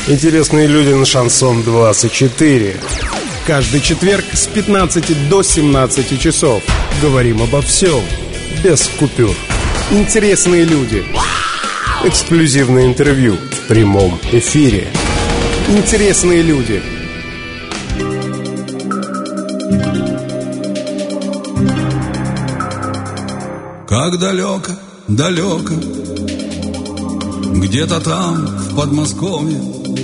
Интересные люди на Шансон 24. Каждый четверг с 15 до 17 часов. Говорим обо всем, без купюр. Интересные люди. Эксклюзивное интервью в прямом эфире. Интересные люди. Как далеко, далеко, где-то там, в Подмосковье,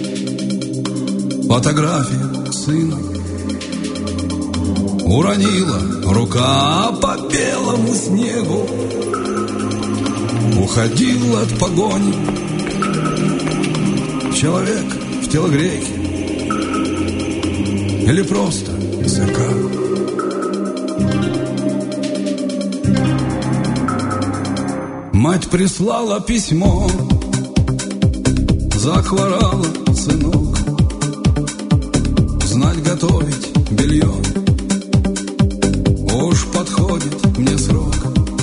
фотография сына уронила рука по белому снегу, уходил от погони человек в телогрейке или просто ЗК. Мать прислала письмо, захворала, сынок, знать готовить белье, уж подходит мне срок.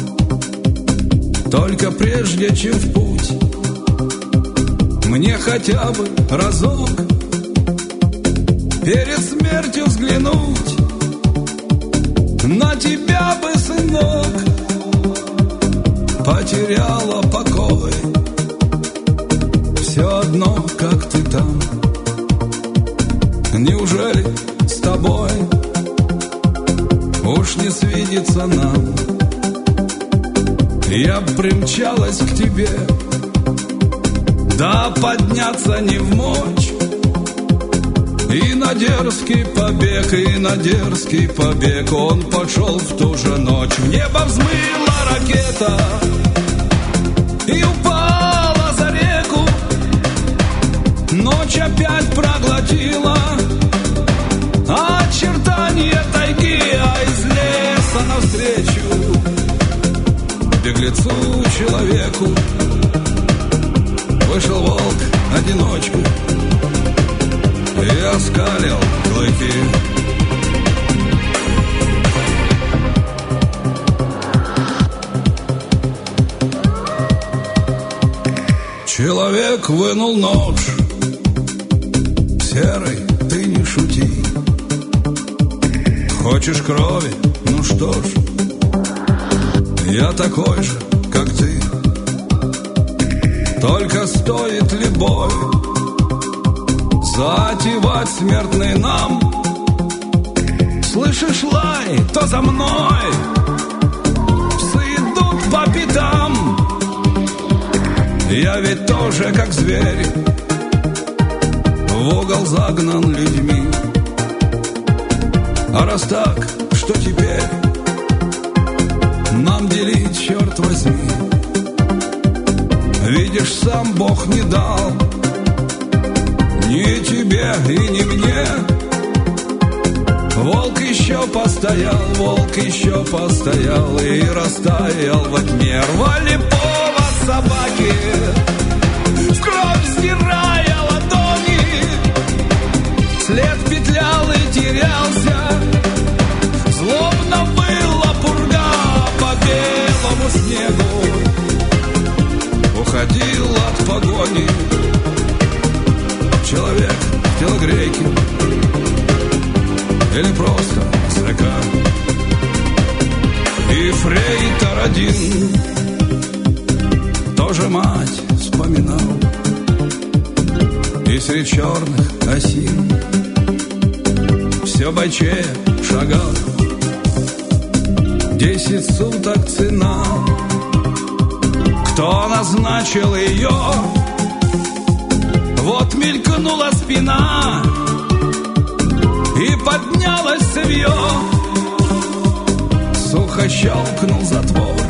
Только прежде чем в путь, мне хотя бы разок перед смертью взглянуть на тебя бы, сынок. Потеряла покой, все одно, как ты там. Неужели с тобой уж не свидится нам? Я примчалась к тебе, да подняться не вмочь. И на дерзкий побег, и на дерзкий побег он пошел в ту же ночь. В небо взмыла ракета и упала за реку. Ночь опять проглотила очертания тайги, а из леса навстречу беглецу человеку вышел волк-одиночка и оскалил клыки. Человек вынул нож. Серый, ты не шути. Хочешь крови? Ну что ж, я такой же, как ты. Только стоит ли бой затевать смертный нам? Слышишь лай, то за мной псы идут по пятам. Я ведь тоже как зверь, в угол загнан людьми. А раз так, что теперь нам делить, черт возьми? Видишь, сам Бог не дал ни тебе и ни мне. Волк еще постоял, волк еще постоял и растаял во тьме. Рвали повод собаки, в кровь сдирая ладони. След петлял и терялся, злобно выла пурга по белому снегу. Уходил от погони человек в телогрейке или просто ЗК. И фрейтор один тоже мать вспоминал, и средь черных осин все бойчее шагал. 10 суток цена, кто назначил ее? Вот мелькнула спина и поднялось цевье. Сухо щелкнул затвор,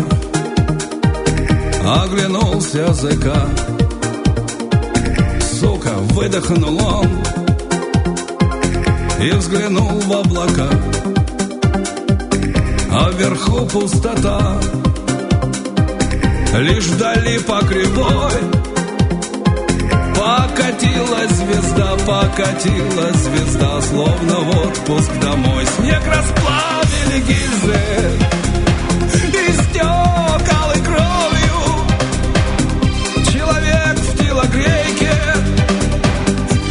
оглянулся ЗК. Сука, выдохнул он и взглянул в облака. А вверху пустота, лишь вдали по кривой покатилась звезда, словно в отпуск домой. Снег расплавили гильзы, истек алой кровью. Человек в телогрейке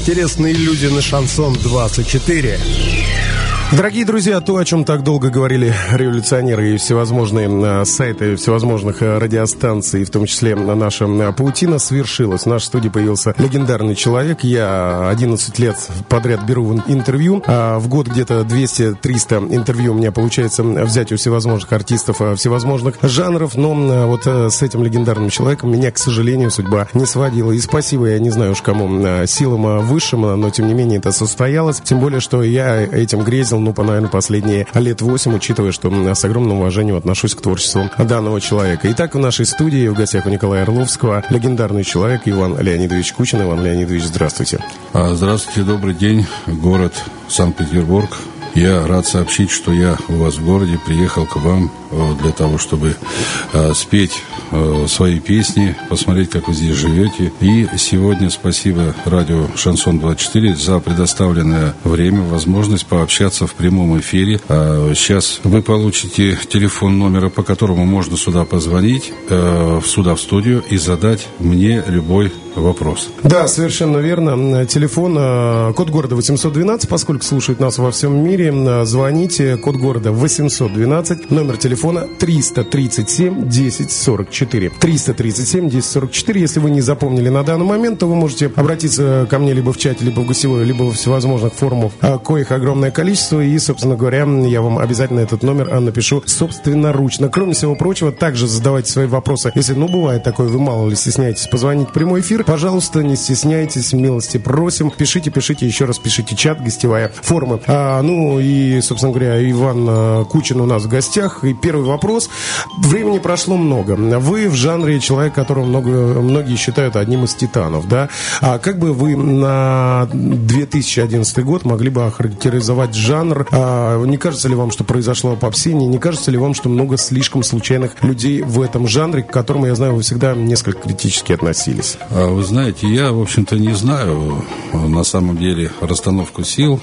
Интересные люди на Шансон 24. Дорогие друзья, то, о чем так долго говорили революционеры и всевозможные сайты всевозможных радиостанций, в том числе наша паутина, свершилась. В нашей студии появился легендарный человек. Я 11 лет подряд беру интервью. В год где-то 200-300 интервью у меня получается взять у всевозможных артистов всевозможных жанров. Но вот с этим легендарным человеком меня, к сожалению, судьба не сводила. И спасибо, я не знаю уж кому, силам высшим, но тем не менее это состоялось. Тем более, что я этим грезил, наверное, последние лет 8, учитывая, что с огромным уважением отношусь к творчеству данного человека. Итак, в нашей студии в гостях у Николая Орловского легендарный человек Иван Леонидович Кучин. Иван Леонидович, здравствуйте. Здравствуйте, добрый день, город Санкт-Петербург. Я рад сообщить, что я у вас в городе приехал к вам для того, чтобы спеть свои песни, посмотреть, как вы здесь живете. И сегодня спасибо радио Шансон 24 за предоставленное время, возможность пообщаться в прямом эфире. Сейчас вы получите телефон номера, по которому можно сюда позвонить, сюда в студию, и задать мне любой вопрос. Да, совершенно верно. Телефон, код города 812, поскольку слушают нас во всем мире. Звоните, код города 812, номер телефона 337 1044. 337 1044. Если вы не запомнили на данный момент, то вы можете обратиться ко мне либо в чате, либо в гостевой, либо в всевозможных форумах, коих огромное количество. И, собственно говоря, я вам обязательно этот номер напишу собственноручно. Кроме всего прочего, также задавайте свои вопросы. Если, бывает такое, вы мало ли стесняетесь позвонить в прямой эфир, пожалуйста, не стесняйтесь, милости просим. Пишите, еще раз пишите чат, гостевая, форумы. И, собственно говоря, Иван Кучин у нас в гостях. И первый вопрос. Времени прошло много. Вы в жанре человек, которого многие считают одним из титанов, да? А как бы вы на 2011 год могли бы охарактеризовать жанр? Не кажется ли вам, что произошло опопсение? Не кажется ли вам, что много слишком случайных людей в этом жанре, к которому, я знаю, вы всегда несколько критически относились? Вы знаете, я, в общем-то, не знаю на самом деле расстановку сил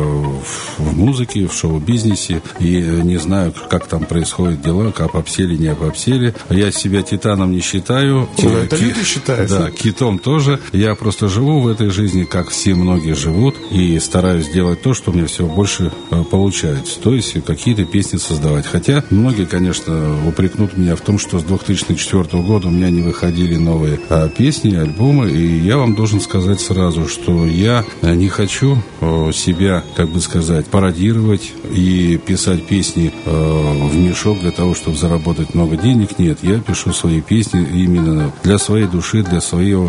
в музыке, в шоу-бизнесе, и не знаю, как там происходят дела, как опопсели, не опопсели. Я себя титаном не считаю. Это люди считают. Да, китом тоже. Я просто живу в этой жизни, как все многие живут, и стараюсь делать то, что у меня все больше получается. То есть какие-то песни создавать. Хотя многие, конечно, упрекнут меня в том, что с 2004 года у меня не выходили новые песни, альбомы, и я вам должен сказать сразу, что я не хочу себя, пародировать и писать песни в мешок для того, чтобы заработать много денег. Нет, я пишу свои песни именно для своей души, для своего,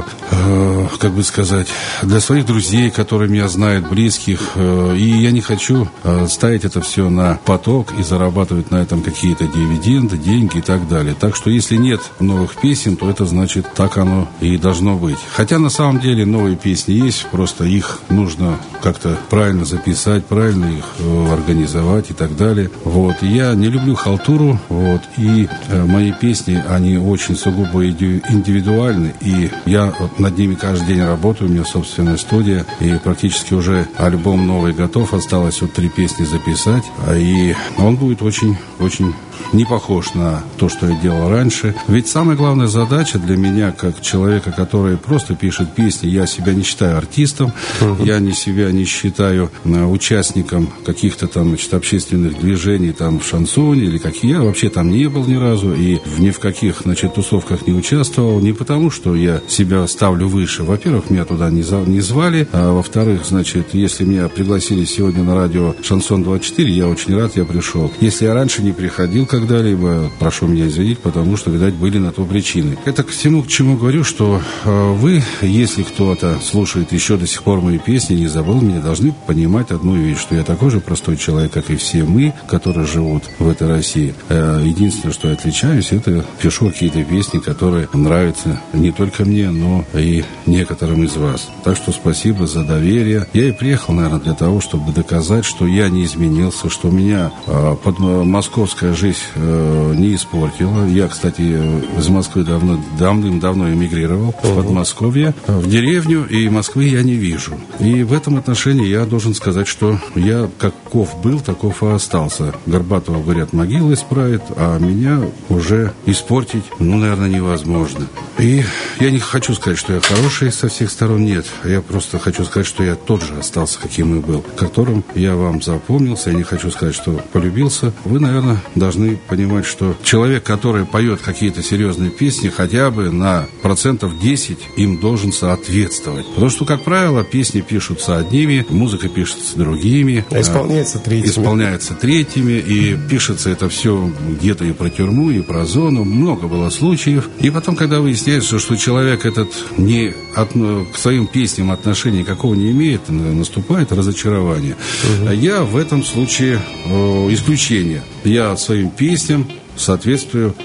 для своих друзей, которые меня знают, близких. И я не хочу ставить это все на поток и зарабатывать на этом какие-то дивиденды, деньги и так далее. Так что если нет новых песен, то это значит, так оно и должно быть. Хотя на самом деле новые песни есть, просто их нужно как-то правильно записать, правильно их организовать и так далее. И я не люблю халтуру, и мои песни, они очень сугубо индивидуальны, и я над ними каждый день работаю, у меня собственная студия, и практически уже альбом новый готов, осталось 3 песни записать, и он будет очень не похож на то, что я делал раньше. Ведь самая главная задача для меня, как человека, который просто пишет песни, я себя не считаю артистом, я себя не считаю участником каких-то там, общественных движений там в шансоне, или я вообще там не был ни разу, и ни в каких, тусовках не участвовал, не потому, что я себя ставлю выше. Во-первых, меня туда не звали, а во-вторых, если меня пригласили сегодня на радио Шансон 24, я очень рад, я пришел. Если я раньше не приходил когда-либо, прошу меня извинить, потому что, видать, были на то причины. Это к чему говорю, что вы, если кто-то слушает еще до сих пор мои песни, не забыл меня, должны понимать одну вещь, что я такой же простой человек, как и все мы, которые живут в этой России. Единственное, что я отличаюсь, это пишу какие-то песни, которые нравятся не только мне, но и некоторым из вас. Так что спасибо за доверие. Я и приехал, наверное, для того, чтобы доказать, что я не изменился, что меня московская жизнь не испортила. Я, кстати, из Москвы давным-давно эмигрировал в Подмосковье, в деревню, и Москвы я не вижу. И в этом отношении я должен сказать, что я каков был, таков и остался. Горбатого, говорят, могила исправит, а меня уже испортить, наверное, невозможно. И я не хочу сказать, что я хороший со всех сторон, нет. Я просто хочу сказать, что я тот же остался, каким и был, которым я вам запомнился. Я не хочу сказать, что полюбился. Вы, наверное, должны понимать, что человек, который поет какие-то серьезные песни, хотя бы на 10% им должен соответствовать. Потому что, как правило, песни пишутся одними, музыка пишется другими. А исполняется третьими. Исполняется третьими. И пишется это все где-то и про тюрьму, и про зону. Много было случаев. И потом, когда выясняется, что человек этот к своим песням отношения никакого не имеет, наступает разочарование. Я в этом случае исключение. Я своим песням соответствую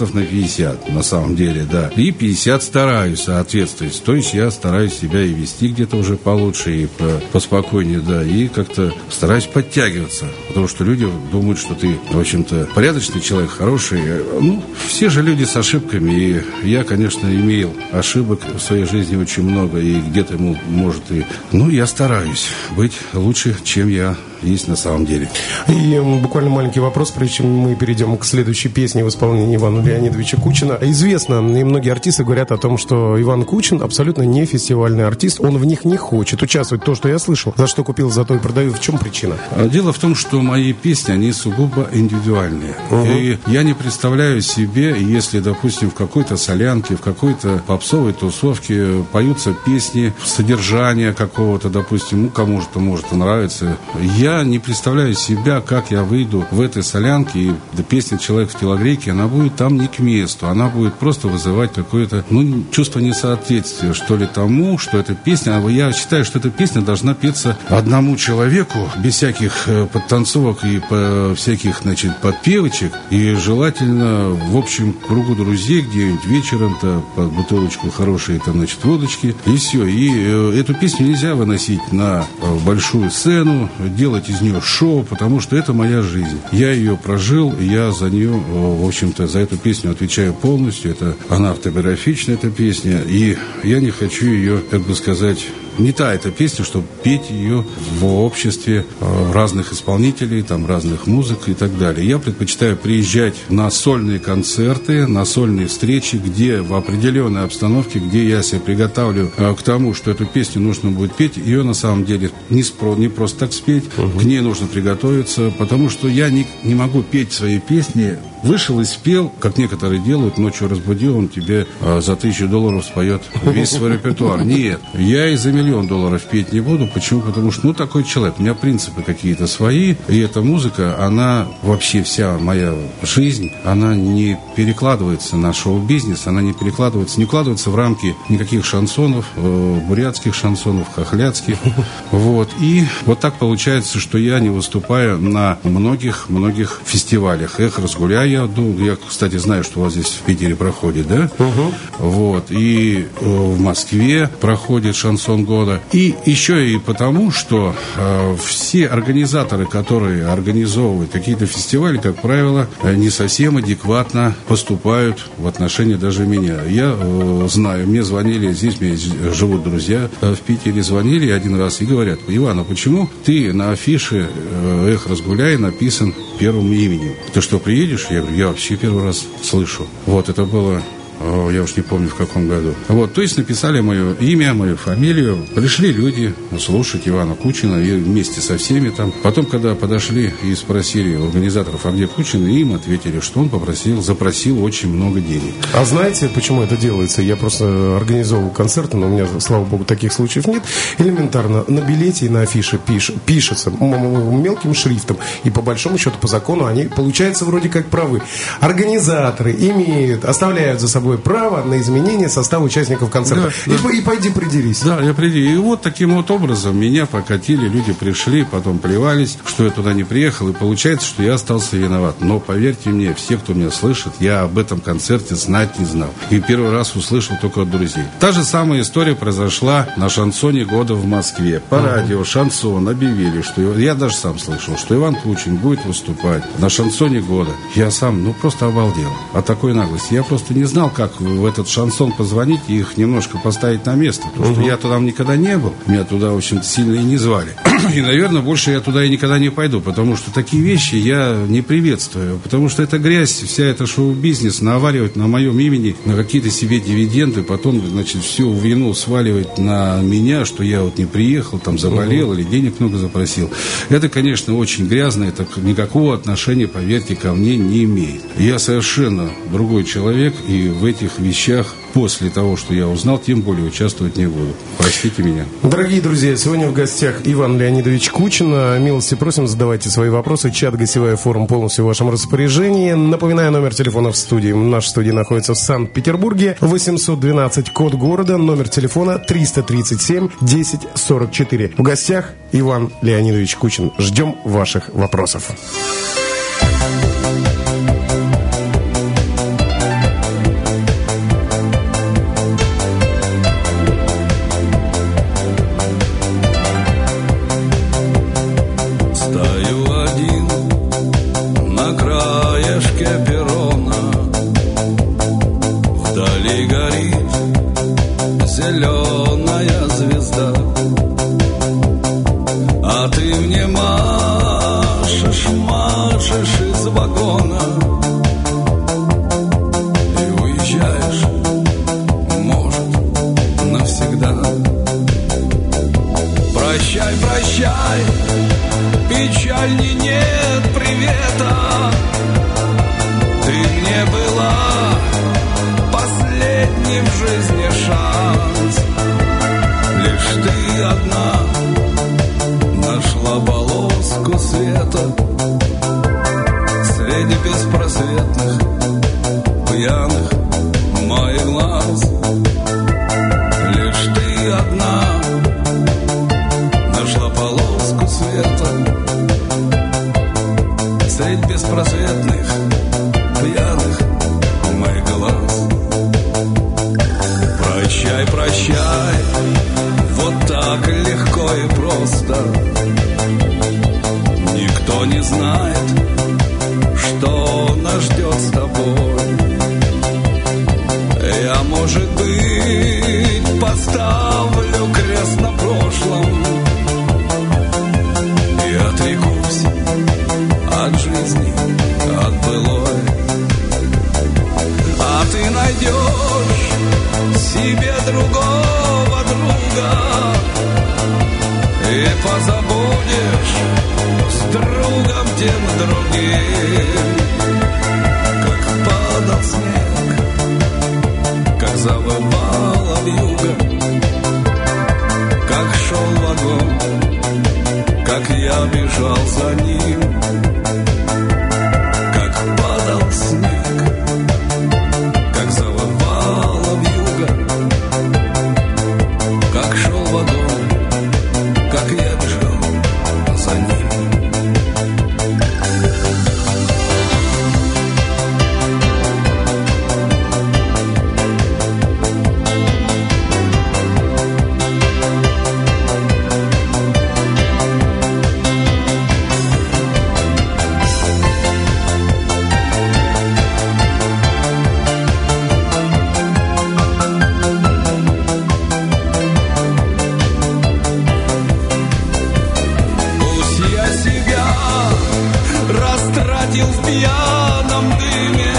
50% на самом деле, да. И 50 стараюсь соответствовать. То есть я стараюсь себя и вести где-то уже получше, и поспокойнее, да. И как-то стараюсь подтягиваться. Потому что люди думают, что ты, в общем-то, порядочный человек, хороший. Ну, все же люди с ошибками. И я, конечно, имел ошибок в своей жизни очень много. И где-то, может, и... Ну, я стараюсь быть лучше, чем я есть на самом деле. И буквально маленький вопрос, прежде чем мы перейдем к следующей песне в исполнении Ивана Леонидовича Кучина. Известно, и многие артисты говорят о том, что Иван Кучин абсолютно не фестивальный артист, он в них не хочет участвовать. То, что я слышал, за что купил, за то и продаю. В чем причина? Дело в том, что мои песни, они сугубо индивидуальные. И я не представляю себе, если, допустим, в какой-то солянке, в какой-то попсовой тусовке поются песни, содержания какого-то, допустим, кому-то может нравиться. Я не представляю себя, как я выйду в этой солянке, и песня «Человек в телогрейке», она будет там не к месту, она будет просто вызывать какое-то, чувство несоответствия, что ли, тому, что эта песня, я считаю, что эта песня должна петься одному человеку, без всяких подтанцовок и всяких, подпевочек, и желательно в общем кругу друзей, где-нибудь вечером-то под бутылочку хорошей, водочки, и все. И эту песню нельзя выносить на большую сцену, делать из нее шоу, потому что это моя жизнь. Я ее прожил, я за нее, в общем-то, за эту песню отвечаю полностью. Она автобиографичная, эта песня, и я не хочу ее, не та эта песня, чтобы петь ее в обществе разных исполнителей, разных музык и так далее. Я предпочитаю приезжать на сольные концерты, на сольные встречи, где в определенной обстановке, где я себя приготавливаю к тому, что эту песню нужно будет петь. Ее на самом деле не просто так спеть, к ней нужно приготовиться, потому что я не могу петь свои песни. Вышел и спел, как некоторые делают, ночью разбудил, он тебе за $1000 споет весь свой репертуар. Нет, я и за $1 миллион петь не буду. Почему? Потому что, такой человек. У меня принципы какие-то свои, и эта музыка, она вообще вся моя жизнь, она не перекладывается на шоу-бизнес, она не укладывается в рамки никаких шансонов, бурятских шансонов, хохлядских. И вот так получается, что я не выступаю на многих фестивалях. «Эх, разгуляй». Я, кстати, знаю, что у вас здесь в Питере проходит, да? И в Москве проходит «Шансон года». И еще и потому, что все организаторы, которые организовывают какие-то фестивали, как правило, не совсем адекватно поступают в отношении даже меня. Я знаю, мне звонили, здесь у меня живут друзья в Питере, звонили один раз и говорят: Иван, а почему ты на афише «Эх, разгуляй» написан первым именем? Ты что, приедешь? Я говорю, я вообще первый раз слышу. Это было... Я уж не помню, в каком году. То есть написали мое имя, мою фамилию. Пришли люди слушать Ивана Кучина и вместе со всеми там. Потом, когда подошли и спросили у организаторов, а где Кучин, им ответили, что он запросил очень много денег. А знаете, почему это делается? Я просто организовывал концерты, но у меня, слава богу, таких случаев нет. Элементарно, на билете и на афише пишется мелким шрифтом. И по большому счету, по закону, они, получается, вроде как правы. Организаторы оставляют за собой право на изменение состава участников концерта. Да, и пойди придерись. Да, я приди. И таким образом меня прокатили, люди пришли, потом плевались, что я туда не приехал, и получается, что я остался виноват. Но поверьте мне, все, кто меня слышит, я об этом концерте знать не знал. И первый раз услышал только от друзей. Та же самая история произошла на «Шансоне года» в Москве. По радио «Шансон» объявили, что я даже сам слышал, что Иван Кучин будет выступать на «Шансоне года». Я сам, просто обалдел от такой наглости. Я просто не знал, как в этот шансон позвонить и их немножко поставить на место. Потому что я туда никогда не был, меня туда, в общем-то, сильно и не звали. И, наверное, больше я туда и никогда не пойду, потому что такие вещи я не приветствую. Потому что это грязь, вся эта шоу-бизнес, наваливать на моем имени на какие-то себе дивиденды, потом, значит, всю вину сваливать на меня, что я вот не приехал, там заболел или денег много запросил. Это, конечно, очень грязно, это никакого отношения, поверьте, ко мне не имеет. Я совершенно другой человек, и в этих вещах после того, что я узнал, тем более участвовать не буду. Простите меня. Дорогие друзья, сегодня в гостях Иван Леонидович Кучин. Милости просим, задавайте свои вопросы. Чат «Гостевая форум» полностью в вашем распоряжении. Напоминаю, номер телефона в студии. Наша студия находится в Санкт-Петербурге. 812, код города. Номер телефона 337 10 44. В гостях Иван Леонидович Кучин. Ждем ваших вопросов. Зеленая звезда, а ты мне машешь, машешь из вагона и уезжаешь, может, навсегда. Прощай, прощай, печальней нет привета. Ты мне была последний в жизни шанс. Лишь ты одна нашла полоску света среди беспросветных пьяных моих глаз. Лишь ты одна нашла полоску света среди беспросветных пьяных моих глаз. Прощай, прощай, вот так легко и просто. Никто не знает, что нас ждет с тобой. Я, может быть, поставлю крест на прошлом и отрекусь от жизни, от былой. А ты найдешь себе другого друга и позабудешь с другом тем другим. Как падал снег, как завывала вьюга, как шел вагон, как я бежал за ним. Как падал снег, как завывала вьюга, как шел вагон, как я бежал за ним. Растратил в пьяном дыме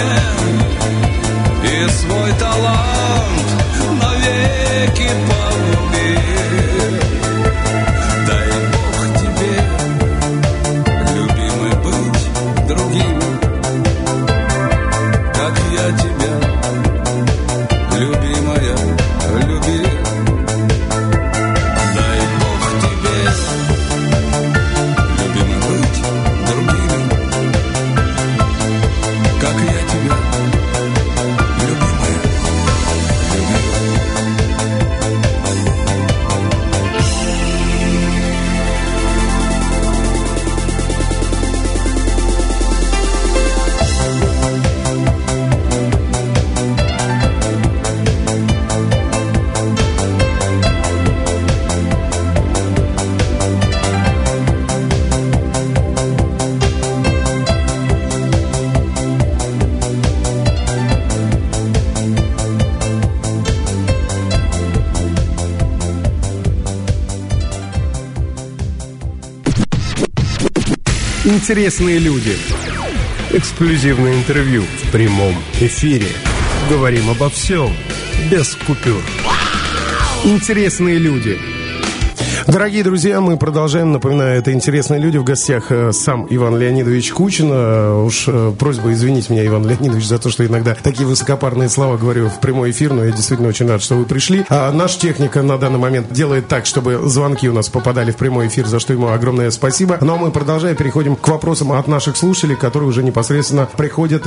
и свой талант навеки погубил. Дай Бог тебе, любимый, быть другим, как я тебя, любимая, любил. Дай Бог тебе, любимый, быть другим, как я тебя, любимая, любил. Интересные люди. Эксклюзивное интервью в прямом эфире. Говорим обо всем, без купюр. Интересные люди. Дорогие друзья, мы продолжаем. Напоминаю, это «Интересные люди». В гостях сам Иван Леонидович Кучин. Уж просьба извинить меня, Иван Леонидович, за то, что иногда такие высокопарные слова говорю в прямой эфир, но я действительно очень рад, что вы пришли. Наш техника на данный момент делает так, чтобы звонки у нас попадали в прямой эфир, за что ему огромное спасибо. Ну а мы, продолжая, переходим к вопросам от наших слушателей, которые уже непосредственно приходят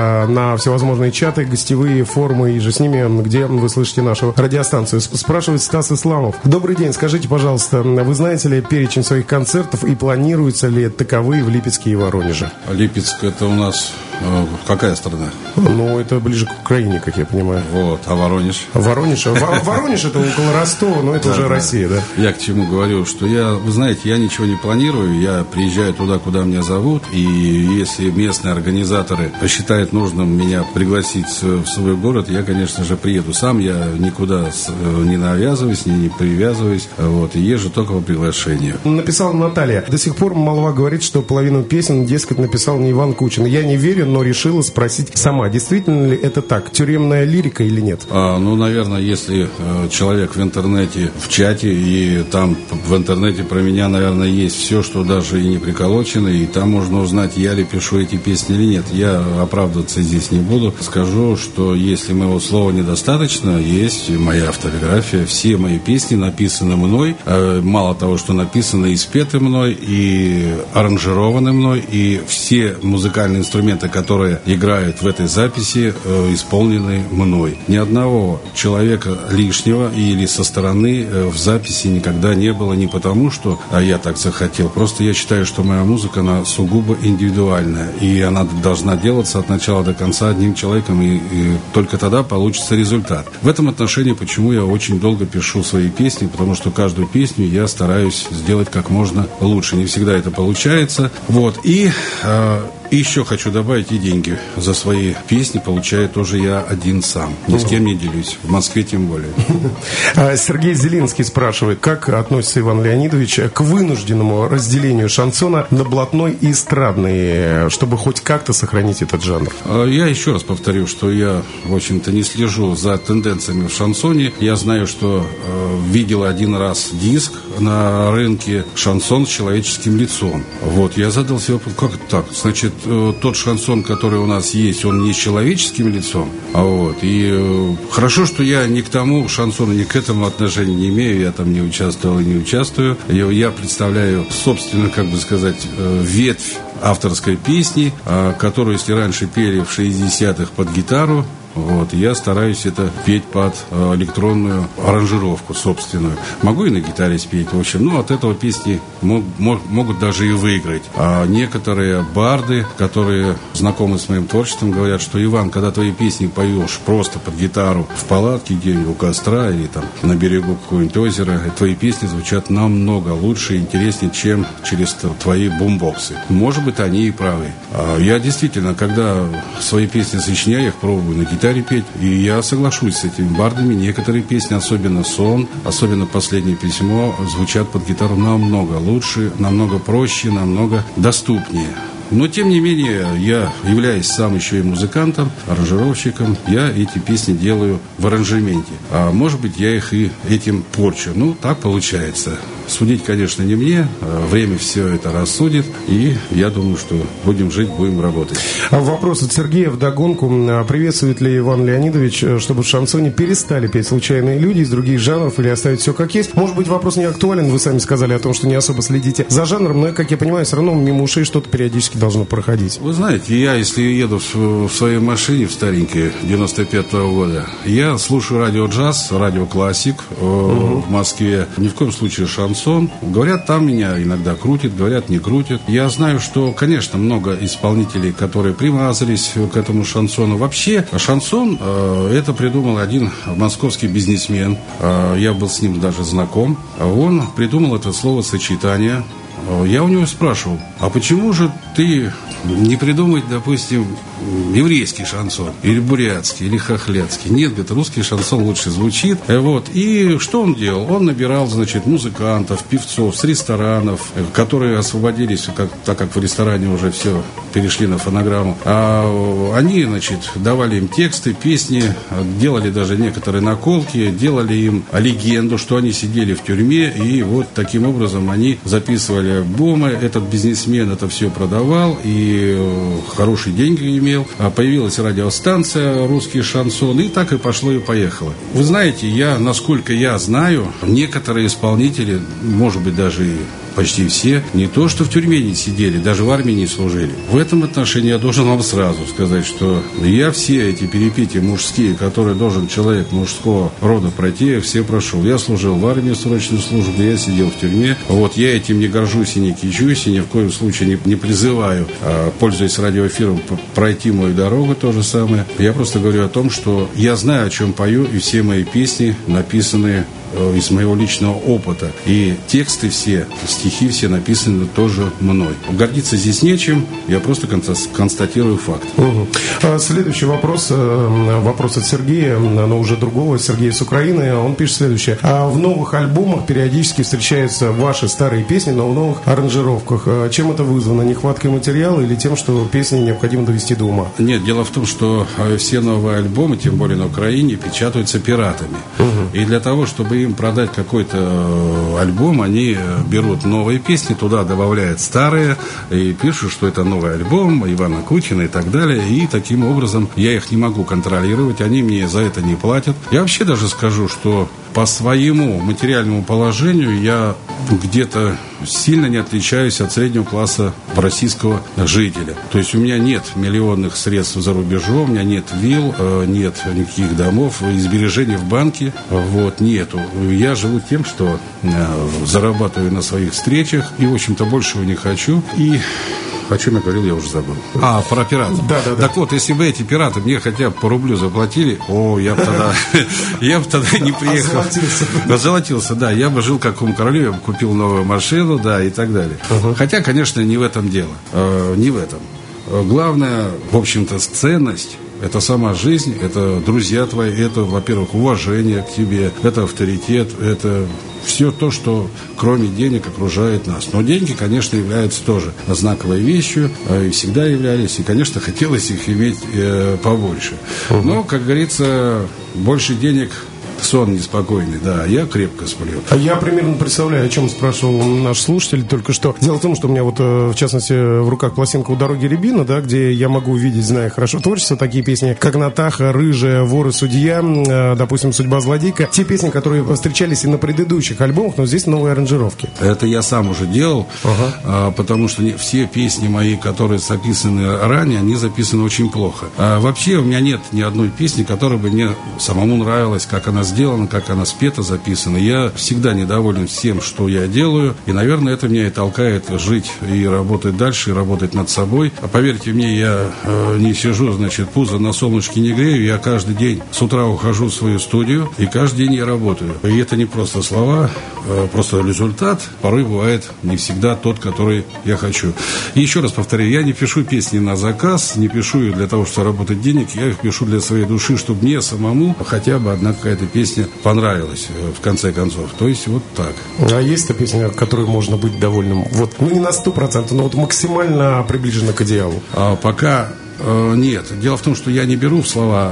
на всевозможные чаты, гостевые форумы и же с ними, где вы слышите нашу радиостанцию. Спрашивает Стас Исламов. Добрый день, скажите, пожалуйста, вы знаете ли перечень своих концертов и планируются ли таковые в Липецке и Воронеже? Липецк — это у нас какая страна? Ну, это ближе к Украине, как я понимаю. Вот, а Воронеж? Воронеж это около Ростова, но это уже Россия, да? Я к чему говорю, что вы знаете, я ничего не планирую, я приезжаю туда, куда меня зовут, и если местные организаторы посчитают нужным меня пригласить в свой город, я, конечно же, приеду сам, я никуда не навязываюсь, не привязываюсь, вот, и езжу только по приглашению. Написала Наталья. До сих пор молва говорит, что половину песен, дескать, написал не Иван Кучин. Я не верю, но решила спросить сама, действительно ли это так? Тюремная лирика или нет? Наверное, если человек в интернете, в чате, и там в интернете про меня, наверное, есть все, что даже и не приколочено, и там можно узнать, я ли пишу эти песни или нет. Я оправдываться здесь не буду. Скажу, что если моего слова недостаточно, есть моя автобиография. Все мои песни написаны мной. Мало того, что написаны и спеты мной, и аранжированы мной, и все музыкальные инструменты, которые играют в этой записи, исполнены мной. Ни одного человека лишнего или со стороны в записи никогда не было, не потому, что я так захотел. Просто я считаю, что моя музыка, она сугубо индивидуальная, и она должна делаться от начала до конца одним человеком, и только тогда получится результат. В этом отношении, почему я очень долго пишу свои песни, потому что каждую песню я стараюсь сделать как можно лучше. Не всегда это получается. Вот. И еще хочу добавить, и деньги за свои песни получаю тоже я один сам. Ни с кем не делюсь. В Москве тем более. Сергей Зелинский спрашивает, как относится Иван Леонидович к вынужденному разделению шансона на блатной и эстрадный, чтобы хоть как-то сохранить этот жанр? Я еще раз повторю, что я, в общем-то, не слежу за тенденциями в шансоне. Я знаю, что видел один раз диск на рынке шансон с человеческим лицом. Вот, я задал себе вопрос, как это так? Значит, тот шансон, который у нас есть, он не с человеческим лицом. И хорошо, что я ни к тому шансону, ни к этому отношения не имею. Я там не участвовал и не участвую. Я представляю, собственно, как бы сказать, ветвь авторской песни, которую, если раньше пели в 60-х под гитару, я стараюсь это петь под электронную аранжировку собственную. Могу и на гитаре спеть. В общем, от этого песни могут даже и выиграть. А некоторые барды, которые знакомы с моим творчеством, говорят, что, Иван, когда твои песни поешь просто под гитару в палатке где-нибудь у костра или там на берегу какого-нибудь озера, твои песни звучат намного лучше и интереснее, чем через твои бумбоксы. Может быть, они и правы. Я действительно, когда свои песни сочиняю, их пробую на гитаре петь, и я соглашусь с этими бардами. Некоторые песни, особенно «Сон», особенно «Последнее письмо», звучат под гитару намного лучше, намного проще, намного доступнее. Но, тем не менее, я являюсь сам еще и музыкантом, аранжировщиком. Я эти песни делаю в аранжементе. А может быть, я их и этим порчу. Так получается. Судить, конечно, не мне. Время все это рассудит. И я думаю, что будем жить, будем работать. Вопрос от Сергея вдогонку. Приветствует ли Иван Леонидович, чтобы в шансоне перестали петь случайные люди из других жанров или оставить все как есть? Может быть, вопрос не актуален. Вы сами сказали о том, что не особо следите за жанром. Но, как я понимаю, все равно мимо ушей что-то периодически должно проходить. Вы знаете, я, если еду в своей машине, в старенькой, 95-го года, я слушаю радио «Джаз», радио «Классик» в Москве. Ни в коем случае шансон. Говорят, там меня иногда крутят, говорят, не крутят. Я знаю, что, конечно, много исполнителей, которые примазались к этому шансону. Вообще, шансон это придумал один московский бизнесмен. Я был с ним даже знаком. Он придумал это словосочетание. Я у него спрашивал, а почему же ты не придумать, допустим, еврейский шансон, или бурятский, или хохлядский. Нет, говорит, русский шансон лучше звучит. Вот. И что он делал? Он набирал, значит, музыкантов, певцов с ресторанов, которые освободились, так как в ресторане уже все перешли на фонограмму. А они, значит, давали им тексты, песни, делали даже некоторые наколки, делали им легенду, что они сидели в тюрьме, и вот таким образом они записывали альбомы. Этот бизнесмен это все продавал и хорошие деньги имел. Появилась радиостанция «Русский шансон», и так и пошло и поехало. Вы знаете, насколько я знаю, некоторые исполнители, может быть, даже и почти все, не то что в тюрьме не сидели, даже в армии не служили. В этом отношении я должен вам сразу сказать, что я все эти перипетии мужские, которые должен человек мужского рода пройти, я все прошел. Я служил в армии срочной службы, я сидел в тюрьме. Вот я этим не горжусь и не кичусь, и ни в коем случае не призываю, пользуясь радиоэфиром, пройти мою дорогу, то же самое. Я просто говорю о том, что я знаю, о чем пою, и все мои песни написаны из моего личного опыта. И тексты все, стихи все написаны тоже мной. Гордиться здесь нечем, я просто констатирую факт. Следующий вопрос от Сергея, но уже другого, Сергея с Украины. Он пишет следующее. В новых альбомах периодически встречаются ваши старые песни, но в новых аранжировках. Чем это вызвано? Нехваткой материала или тем, что песни необходимо довести до ума? Нет, дело в том, что все новые альбомы, тем более на Украине, печатаются пиратами. И для того, чтобы им продать какой-то альбом, они берут новые песни, туда добавляют старые и пишут, что это новый альбом Ивана Кучина и так далее. И таким образом я их не могу контролировать, они мне за это не платят. Я вообще даже скажу, что по своему материальному положению я где-то сильно не отличаюсь от среднего класса российского жителя. То есть у меня нет миллионных средств за рубежом, у меня нет вилл, нет никаких домов, и сбережений в банке нету. Я живу тем, что зарабатываю на своих встречах, и, в общем-то, большего не хочу. И о чем я говорил, я уже забыл. Про пиратов. Да. Так вот, если бы эти пираты мне хотя бы по рублю заплатили, я бы тогда не приехал. Озолотился, да. Я бы жил как королю, я бы купил новую машину, да, и так далее. Хотя, конечно, не в этом дело. Не в этом. Главное, в общем-то, ценность. Это сама жизнь, это друзья твои, это, во-первых, уважение к тебе, это авторитет, это все то, что кроме денег окружает нас. Но деньги, конечно, являются тоже знаковой вещью, и всегда являлись, и, конечно, хотелось их иметь побольше. Но, как говорится, больше денег... Сон неспокойный, да, я крепко сплю. Я примерно представляю, о чем спрашивал наш слушатель только что. Дело в том, что у меня в частности, в руках пластинка «У дороги Рябина», да, где я могу увидеть, зная хорошо творчество, такие песни, как «Натаха», «Рыжая», «Вор и судья», допустим, «Судьба злодейка». Те песни, которые встречались и на предыдущих альбомах, но здесь новые аранжировки. Это я сам уже делал, потому что все песни мои, которые записаны ранее, они записаны очень плохо. Вообще у меня нет ни одной песни, которая бы мне самому нравилась, как она сделана, как она спета, записана. Я всегда недоволен всем, что я делаю, и, наверное, это меня и толкает жить и работать дальше, и работать над собой. Поверьте мне, я не сижу, пузо на солнышке не грею, я каждый день с утра ухожу в свою студию, и каждый день я работаю. И это не просто слова, просто результат порой бывает не всегда тот, который я хочу. И еще раз повторяю, я не пишу песни на заказ, не пишу их для того, чтобы заработать денег, я их пишу для своей души, чтобы мне самому хотя бы одна какая-то песня понравилась, в конце концов. То есть вот так. А есть-то песня, которой можно быть довольным? Не на 100%, но максимально приближена к идеалу. Пока нет. Дело в том, что я не беру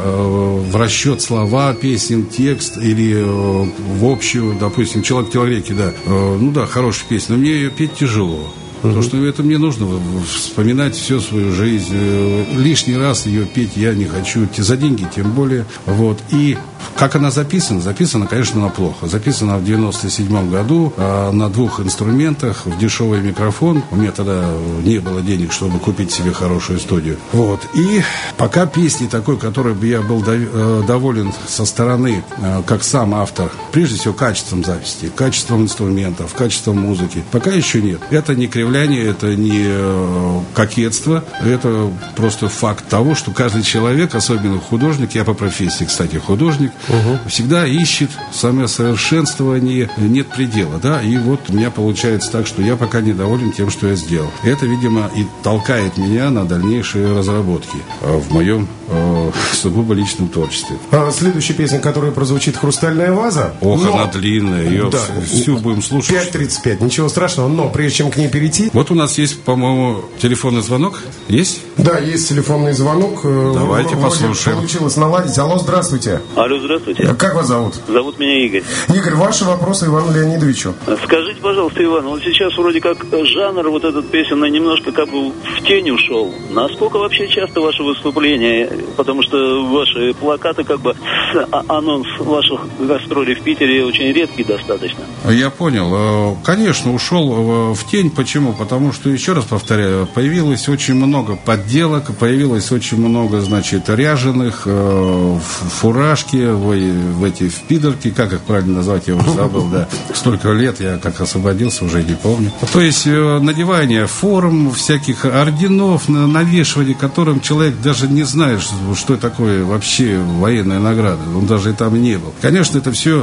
в расчет слова песен, текст или в общую, допустим, «Человек в телогрейке», да. Хорошая песня, но мне ее петь тяжело. Потому что это мне нужно вспоминать всю свою жизнь. Лишний раз ее петь я не хочу. За деньги тем более. И как она записана? Записана, конечно, она плохо. Записана в 97 году на 2 инструментах, в дешевый микрофон. У меня тогда не было денег, чтобы купить себе хорошую студию. И пока песни такой, которой бы я был доволен со стороны, как сам автор, прежде всего качеством записи, качеством инструментов, качеством музыки, пока еще нет. Это не кривляние, это не кокетство, это просто факт того, что каждый человек, особенно художник, я по профессии, кстати, художник, художник всегда ищет самосовершенствование, нет предела, да, и вот у меня получается так, что я пока недоволен тем, что я сделал. Это, видимо, и толкает меня на дальнейшие разработки в моем сугубо личном творчестве. Следующая песня, которая прозвучит, «Хрустальная ваза». Ох, она длинная, ее всю будем слушать. 5:35, ничего страшного, но прежде чем к ней перейти... Вот у нас есть, по-моему, телефонный звонок. Есть? Да, есть телефонный звонок. Давайте послушаем. Получилось наладить. Алло, здравствуйте. Алло, здравствуйте. Как вас зовут? Зовут меня Игорь. Игорь, ваши вопросы Ивану Леонидовичу. Скажите, пожалуйста, Иван, вот сейчас вроде как жанр вот этот песенный немножко как бы в тень ушел. Насколько вообще часто ваши выступления? Потому что ваши плакаты, как бы анонс ваших гастролей в Питере очень редкий достаточно. Я понял. Конечно, ушел в тень. Почему? Потому что, еще раз повторяю, появилось очень много подделок, появилось очень много, значит, ряженых, фуражки, в пидорки, как их правильно назвать, я уже забыл, да. Столько лет я как освободился, уже не помню. То есть надевание форм, всяких орденов, навешивание, которым человек даже не знает, что такое вообще военная награда. Он даже и там не был. Конечно, это все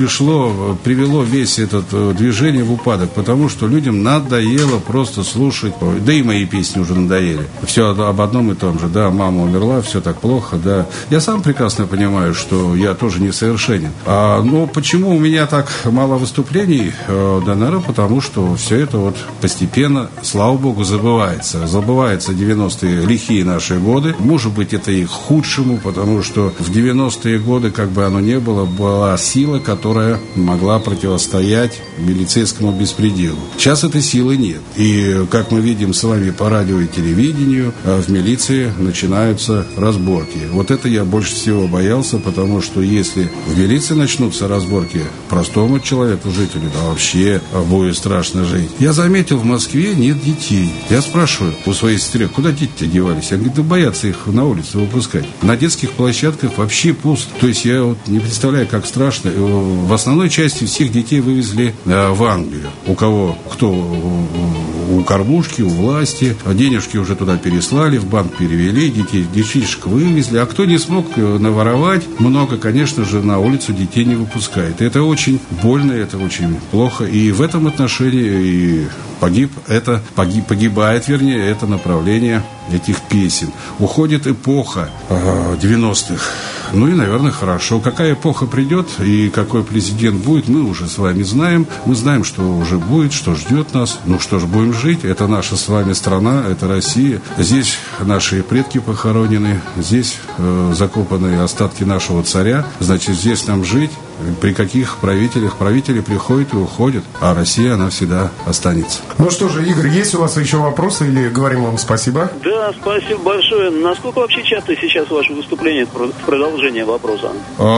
привело весь этот движение в упадок, потому что людям надоело просто слушать, да и мои песни уже надоели. Все об одном и том же, да, мама умерла, все так плохо, да. Я сам прекрасно понимаю, что я тоже несовершенен. Но почему у меня так мало выступлений? Да, наверное, потому что все это вот постепенно, слава богу, забывается. Забываются 90-е лихие наши годы. Может быть, это и к худшему, потому что в 90-е годы, как бы оно ни было, была сила, которая могла противостоять милицейскому беспределу. Сейчас этой силы нет. И, как мы видим с вами по радио и телевидению, в милиции начинаются разборки. Вот это я больше всего боялся, потому что если в милиции начнутся разборки, простому человеку, жителю, да вообще будет страшно жить. Я заметил, в Москве нет детей. Я спрашиваю у своей сестры, куда дети-то девались? Я говорю, да боятся их на улицу выпускать. На детских площадках вообще пусто. То есть я вот не представляю, как страшно. В основной части всех детей вывезли в Англию. Кто у кормушки, у власти. Денежки уже туда переслали, в банк перевели, детишек вывезли. А кто не смог наворовать, много, конечно же, на улицу детей не выпускает. Это очень больно, это очень плохо. И в этом отношении погибает это направление этих песен. Уходит эпоха 90-х. Ну и, наверное, хорошо. Какая эпоха придет и какой президент будет, мы уже с вами знаем. Мы знаем, что уже будет, что ждет нас. Ну что ж, будем жить. Это наша с вами страна, это Россия. Здесь наши предки похоронены, здесь закопаны остатки нашего царя. Значит, здесь нам жить. При каких правителях? Правители приходят и уходят, а Россия, она всегда останется. Ну что же, Игорь, есть у вас еще вопросы или говорим вам спасибо? Да, спасибо большое. Насколько вообще часто сейчас ваши выступления, в продолжение вопроса?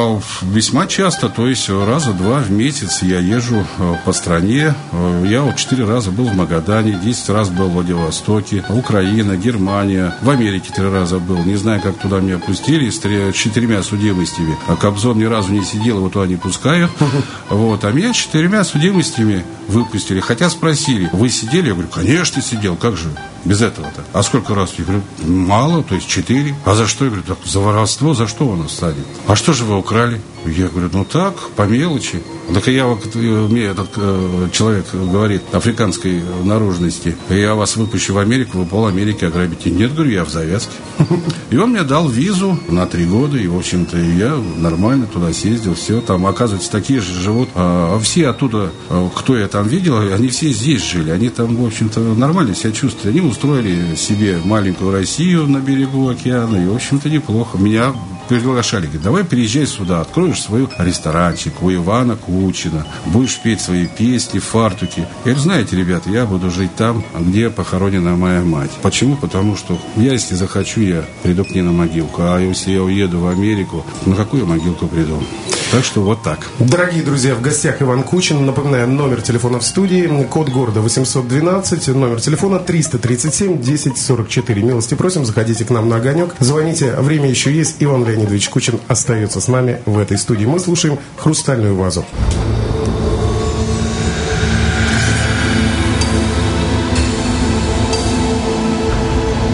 Весьма часто, то есть раза 2 в месяц я езжу по стране. Я 4 раза был в Магадане, 10 раз был в Владивостоке, Украина, Германия, в Америке 3 раза был. Не знаю, как туда меня пустили с 4 судимостями. Кобзон ни разу не сидел, его туда не пускаю. Вот. А меня 4 судимостями выпустили. Хотя спросили, вы сидели? Я говорю, конечно, сидел. Как же без этого-то? А сколько раз? Я говорю, мало, то есть 4. А за что? Я говорю, так, за воровство, за что вы нас садите? А что же вы украли? Я говорю, ну так, по мелочи. Так мне этот человек говорит, африканской наружности, я вас выпущу в Америку, вы пол-Америки ограбите. Нет, говорю, я в завязке. И он мне дал визу на 3 года, и, в общем-то, я нормально туда съездил, все. Там, оказывается, такие же живут. А все оттуда, кто я там видел, они все здесь жили. Они там, в общем-то, нормально себя чувствовали. Они устроили себе маленькую Россию на берегу океана, и, в общем-то, неплохо. Меня приглашали, говорит, давай приезжай сюда, откроешь свой ресторанчик у Ивана Кучина, будешь петь свои песни в фартуке. Я говорю, знаете, ребята, я буду жить там, где похоронена моя мать. Почему? Потому что я, если захочу, я приду к ней на могилку. А если я уеду в Америку, на какую могилку приду? Так что вот так. Дорогие друзья, в гостях Иван Кучин. Напоминаем, номер телефона в студии, код города 812, номер телефона 337 10 44. Милости просим, заходите к нам на огонек, звоните, время еще есть. Иван Леонидович Кучин остается с нами в этой студии. Мы слушаем «Хрустальную вазу».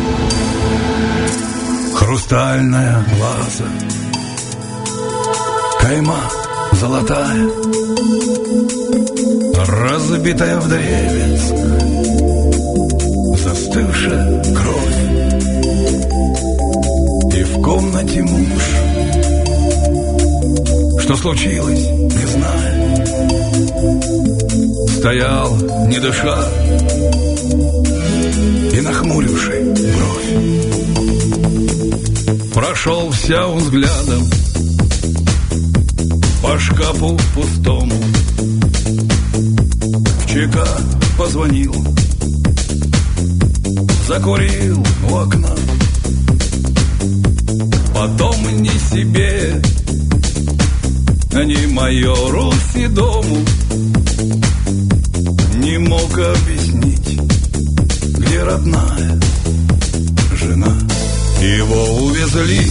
Хрустальная ваза, кайма золотая, разбитая вдребезг, застывшая кровь. И в комнате муж. Что случилось, не знаю. Стоял, не дыша, и нахмуривший бровь. Прошелся он взглядом по шкафу пустому, в ЧК позвонил, закурил у окна. Потом ни себе, ни майору Седому не мог объяснить, где родная жена. Его увезли,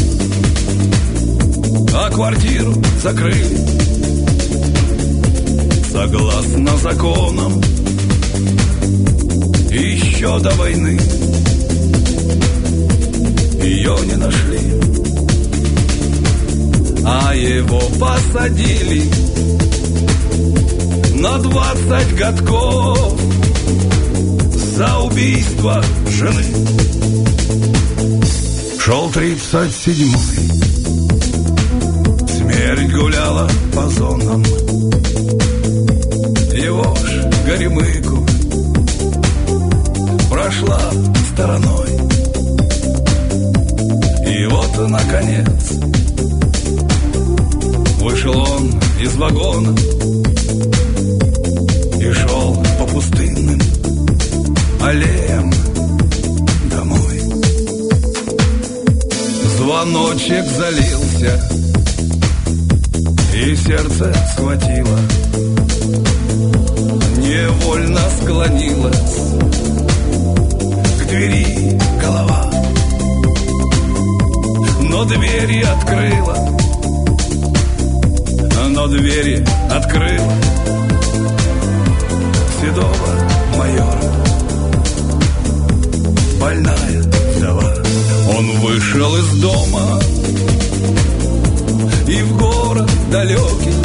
а квартиру закрыли. Согласно законам, еще до войны ее не нашли, а его посадили на 20 годков за убийство жены. Шел 37-й, смерть гуляла по зонам. Его ж горемыку прошла стороной. И вот, наконец, вышел он из вагона и шел по пустынным аллеям домой. Звоночек залился, и сердце схватило, невольно склонилась к двери голова. Но двери открыла, седого майора, больная вдова. Он вышел из дома и в город далекий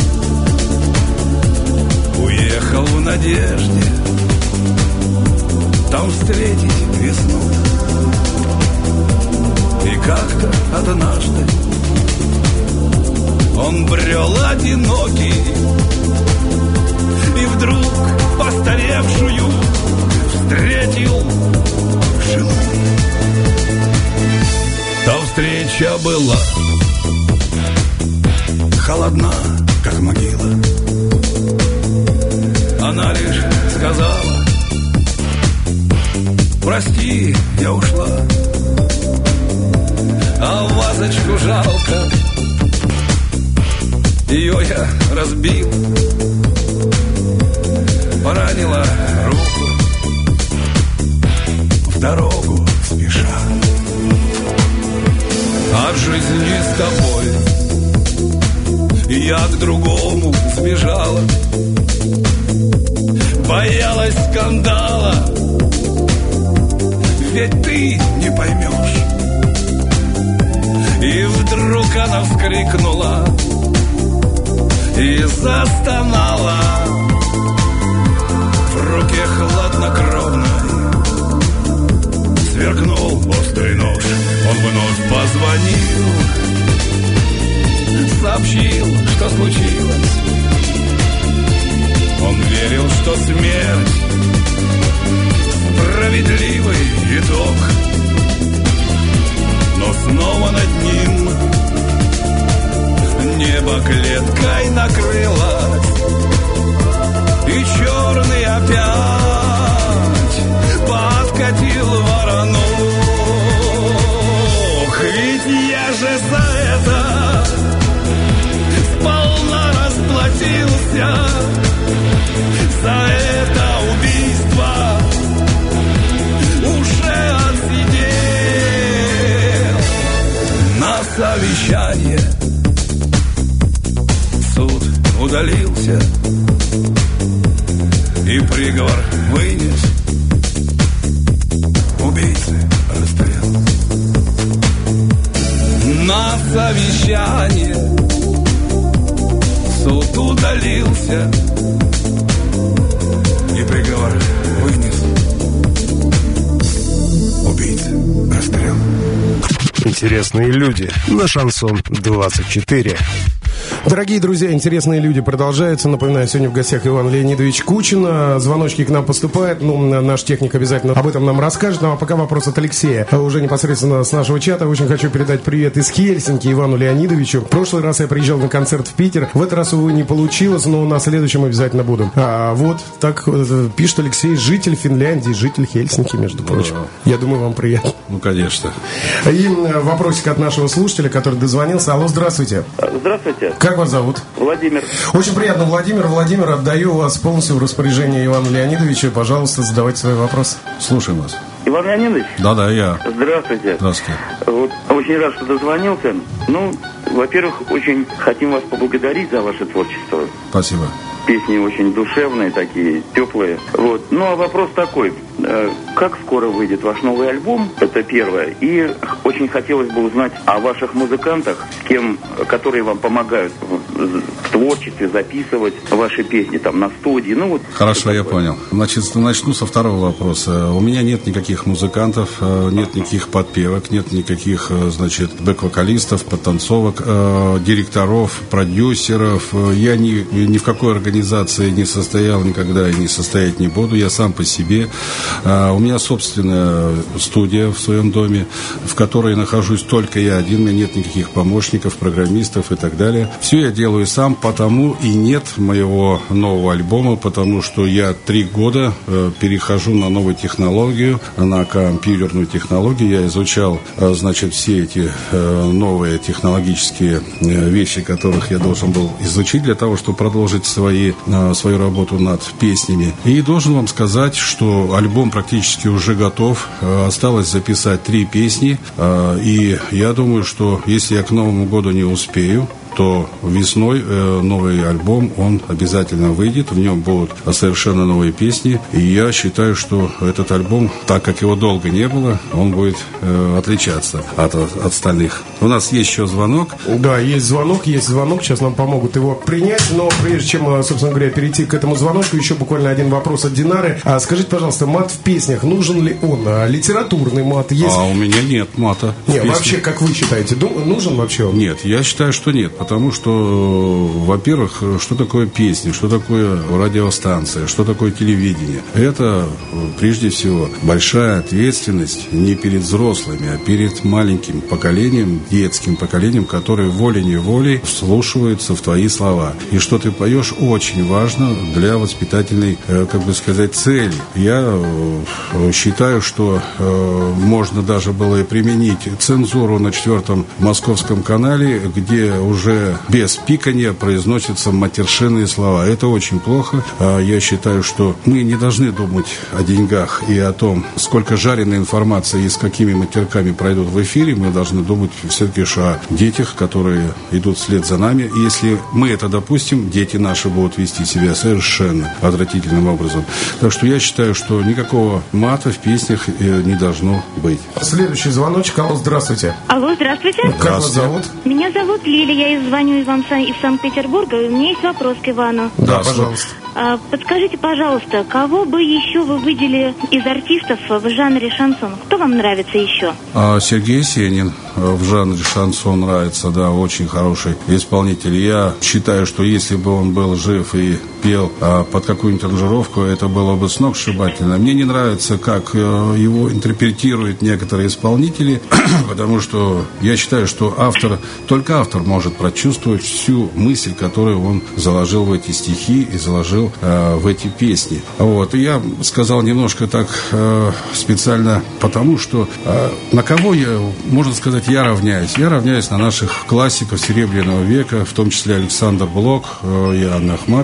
уехал в надежде там встретить весну. И как-то однажды он брел одинокий, и вдруг постаревшую встретил жену. Та встреча была холодна, как могила. Она лишь сказала: прости, я ушла, а вазочку жалко, ее я разбил, поранила руку в дорогу спеша. От жизни с тобой я к другому сбежала, боялась скандала, ведь ты не поймешь. И вдруг она вскрикнула и застонала. В руке хладнокровной сверкнул острый нож. Он вновь позвонил, сообщил, что случилось. Он верил, что смерть справедливый итог. Но снова над ним небо клеткой накрылось, и черный опять подкатил воронок. Ведь я же за это сполна расплатился, за это убийство уже отсидел. На совещание суд удалился и приговор вынес: убийцы расстрел. На совещание суд удалился и приговор вынес. Убийца расстрелян. Интересные люди на Шансон 24. Дорогие друзья, интересные люди продолжаются. Напоминаю, сегодня в гостях Иван Леонидович Кучин. Звоночки к нам поступают. Наш техник обязательно об этом нам расскажет. Ну а пока вопрос от Алексея. Уже непосредственно с нашего чата. Очень хочу передать привет из Хельсинки Ивану Леонидовичу. В прошлый раз я приезжал на концерт в Питер. В этот раз, увы, не получилось, но на следующем обязательно буду. Вот так пишет Алексей, житель Финляндии, житель Хельсинки, между прочим. Я думаю, вам приятно. Ну, конечно. И вопросик от нашего слушателя, который дозвонился. Алло, здравствуйте. Здравствуйте. Как вас зовут? Владимир. Очень приятно, Владимир. Владимир, отдаю вас полностью в распоряжение Ивана Леонидовича. Пожалуйста, задавайте свои вопросы. Слушаем вас. Иван Леонидович? Да, я. Здравствуйте. Здравствуйте. Вот, очень рад, что дозвонился. Во-первых, очень хотим вас поблагодарить за ваше творчество. Спасибо. Песни очень душевные такие, теплые. Вот. А вопрос такой. Как скоро выйдет ваш новый альбом? Это первое. И очень хотелось бы узнать о ваших музыкантах, которые вам помогают в творчестве записывать ваши песни там на студии. Хорошо, я понял. Значит, начну со второго вопроса. У меня нет никаких музыкантов, нет никаких подпевок, нет никаких, бэк-вокалистов, подтанцовок, директоров, продюсеров. Я ни в какой организации не состоял никогда и не состоять не буду. Я сам по себе. У меня собственная студия в своем доме, в которой нахожусь только я один, у меня нет никаких помощников, программистов и так далее. Все я делаю сам, потому и нет моего нового альбома, потому что я 3 года перехожу на новую технологию, на компьютерную технологию. Я изучал, все эти новые технологические вещи, которых я должен был изучить для того, чтобы продолжить свою работу над песнями. И должен вам сказать, что альбом практически уже готов. Осталось записать 3 песни. И я думаю, что если я к Новому году не успею, то весной новый альбом, он обязательно выйдет. В нем будут совершенно новые песни. И я считаю, что этот альбом, так как его долго не было, он будет отличаться от остальных. У нас есть еще звонок. Да, есть звонок. Сейчас нам помогут его принять. Но прежде чем, собственно говоря, перейти к этому звоночку, еще буквально один вопрос от Динары. Скажите, пожалуйста, мат в песнях, нужен ли он? Литературный мат есть? У меня нет мата. Нет, вообще, как вы считаете, нужен вообще он? Нет, я считаю, что нет. Потому что, во-первых, что такое песня, что такое радиостанция, что такое телевидение? Это, прежде всего, большая ответственность не перед взрослыми, а перед маленьким поколением, детским поколением, которое волей-неволей вслушивается в твои слова. И что ты поешь, очень важно для воспитательной, цели. Я считаю, что можно даже было и применить цензуру на 4-м московском канале, где уже без пикания произносятся матершинные слова. Это очень плохо. Я считаю, что мы не должны думать о деньгах и о том, сколько жареной информации и с какими матерками пройдут в эфире. Мы должны думать все-таки о детях, которые идут вслед за нами. И если мы это допустим, дети наши будут вести себя совершенно отвратительным образом. Так что я считаю, что никакого мата в песнях не должно быть. Следующий звоночек. Алло, здравствуйте. Алло, здравствуйте. Как вас зовут? Меня зовут Лиля, я звоню вам из Санкт-Петербурга, и у меня есть вопрос к Ивану. Да, пожалуйста. Подскажите, пожалуйста, кого бы еще вы выделили из артистов в жанре шансон? Кто вам нравится еще? Сергей Сенин в жанре шансон нравится, да, очень хороший исполнитель. Я считаю, что если бы он был жив и пел под какую-нибудь аранжировку, это было бы сногсшибательно. Мне не нравится, как его интерпретируют некоторые исполнители, потому что я считаю, что только автор может прочувствовать всю мысль, которую он заложил в эти стихи и заложил в эти песни. Вот. И я сказал немножко так специально потому, что на кого можно сказать, я равняюсь? Я равняюсь на наших классиков Серебряного века, в том числе Александр Блок, и Анна Ахматова, и Цвет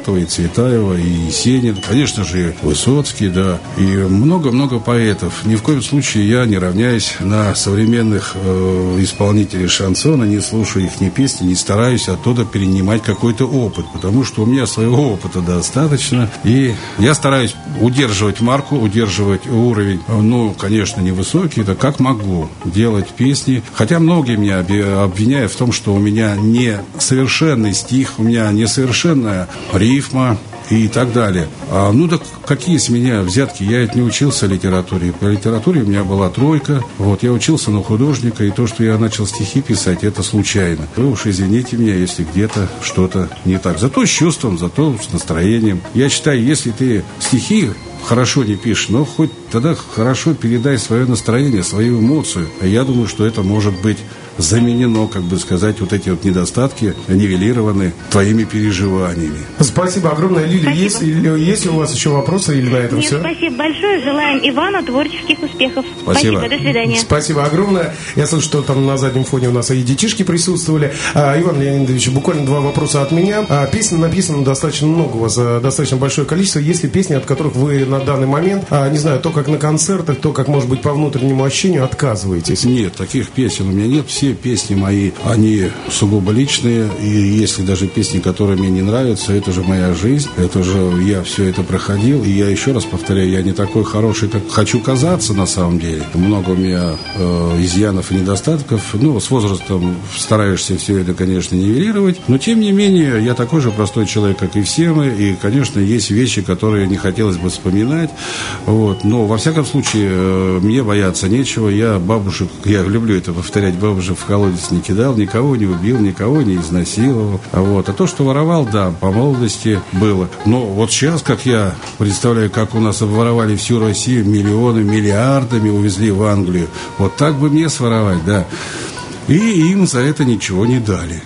Цветаева, и Есенин, конечно же, Высоцкий, да, и много-много поэтов. Ни в коем случае я не равняюсь на современных исполнителей шансона, не слушаю их ни песни, не стараюсь оттуда перенимать какой-то опыт, потому что у меня своего опыта достаточно, и я стараюсь удерживать марку, удерживать уровень, ну, конечно, невысокий, да как могу делать песни, хотя многие меня обвиняют в том, что у меня несовершенный стих, у меня несовершенная рифма и так далее. Ну так какие с меня взятки? Я ведь не учился литературе. По литературе у меня была 3. Вот, я учился на художника, и то, что я начал стихи писать, это случайно. Вы уж извините меня, если где-то что-то не так. Зато с чувством, зато с настроением. Я считаю, если ты стихи хорошо не пишешь, но хоть тогда хорошо передай свое настроение, свою эмоцию. Я думаю, что это может быть заменено, как бы сказать, вот эти вот недостатки нивелированы твоими переживаниями. Спасибо огромное, Лилия. Есть ли у вас еще вопросы или на этом все? Спасибо большое. Желаем Ивану творческих успехов. Спасибо. До свидания. Спасибо огромное. Я слышу, что там на заднем фоне у нас и детишки присутствовали. Иван Леонидович, буквально 2 вопроса от меня. Песен написано достаточно много у вас, достаточно большое количество. Есть ли песни, от которых вы на данный момент, не знаю, то как на концертах, то как, может быть, по внутреннему ощущению отказываетесь? Нет, таких песен у меня нет. Все песни мои, они сугубо личные, и если даже песни, которые мне не нравятся, это же моя жизнь, это же я все это проходил, и я еще раз повторяю, я не такой хороший, как хочу казаться на самом деле. Много у меня изъянов и недостатков, ну, с возрастом стараешься все это, конечно, нивелировать, но тем не менее, я такой же простой человек, как и все мы, и, конечно, есть вещи, которые не хотелось бы вспоминать, вот, но, во всяком случае, мне бояться нечего, я люблю это повторять, бабушек в колодец не кидал, никого не убил, никого не изнасиловал. Вот. А то, что воровал, да, по молодости было. Но вот сейчас, как я представляю, как у нас обворовали всю Россию миллиардами увезли в Англию. Вот так бы мне своровать, да. И им за это ничего не дали.